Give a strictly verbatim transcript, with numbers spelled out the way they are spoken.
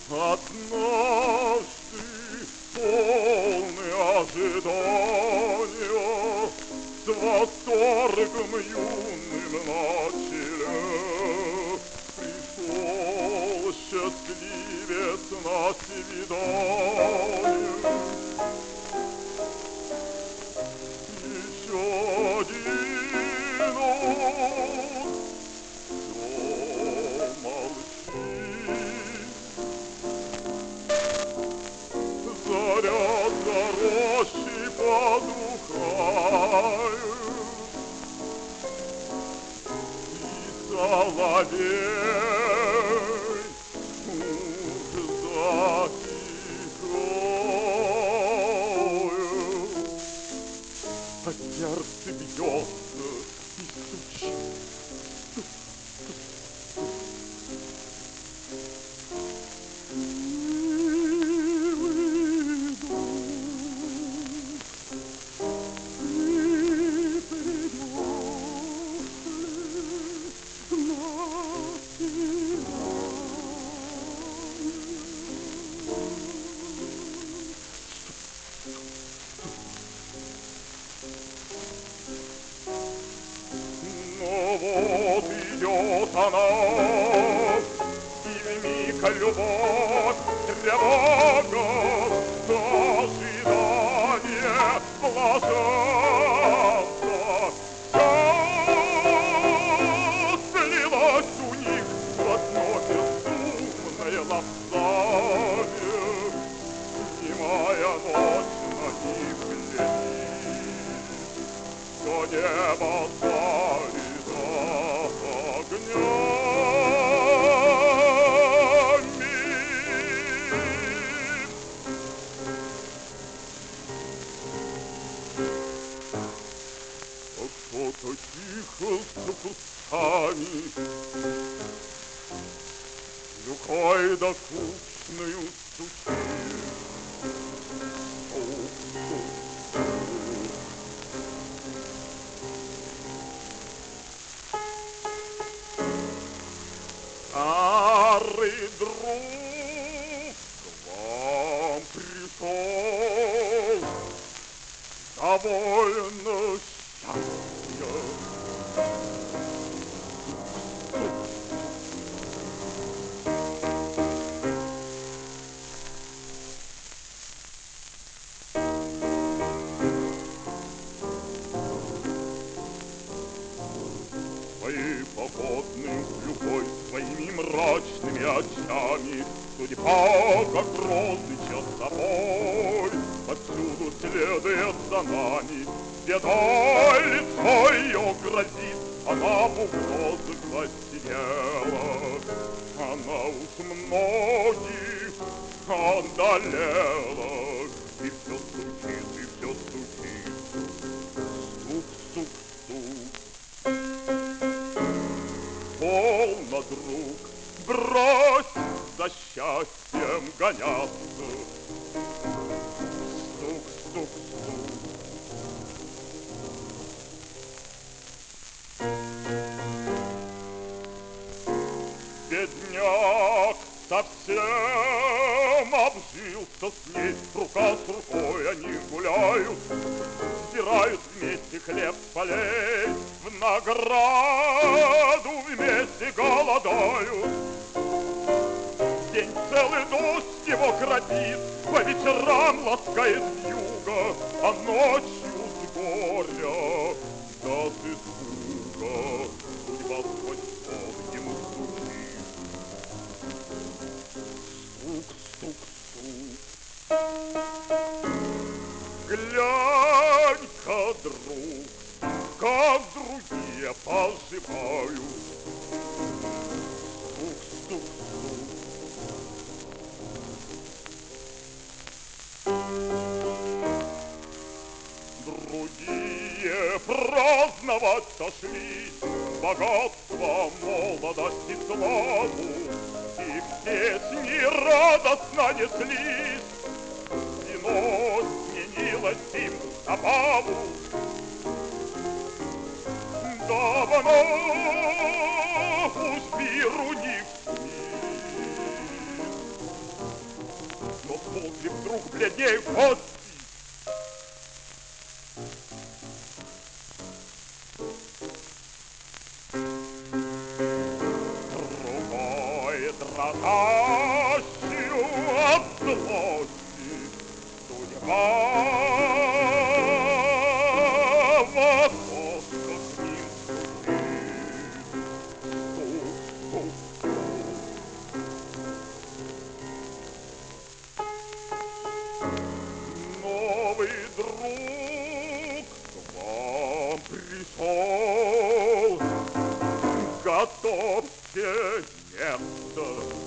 Однажды, полный ожидания, с восторгом юным начали, пришел счастливец на свидание. Еще один он все молчит. Заря за рощей подухает, и соловей уж затихает, а сердце бьется и стучит. Милый друг, ты придешь ли на свидание? Но вот идет она, и вмиг любовь, тревога, ожидание, блаженство. Все слилось у них в одно безумное лапсание. Немая ночь на них глядит, до неба залито огнями. А кто-то тихо за кустами глухой да кучною стучит. Стук-стук-стук. Старый друг к вам пришел, довольно счастья. Своей походной клюкой, своими мрачными очами судьба, как грозный часовой, повсюду следует за нами. Бедой лицо ее грозит, она в угрозы глазела. Она уж многих одолела, и все стучит, и все стучит. Стук-стук-стук. Полно, друг, брось за счастьем гоняться. Стук-стук-стук. Бедняк совсем обжился с ней, рука с рукой они гуляют, собирают вместе хлеб с полей, в награду вместе голодают. День целый дождь его грозит, по вечерам ласкает вьюга, а ночью с горя да с испуга судьба сквозь сон ему стучит. Стук-стук-стук. Глянь-ка, друг, как другие поживают. Стук-стук-стук. Другие праздновать сошлись, богатство, молодость и славу, и песни радостно неслись. Вино снилось им забаву. Давно уж мир у них спит. ней вот. Рукой дрожащую от злости судьба в окошко к ним стучит. Новый друг к вам пришел, готовьте место.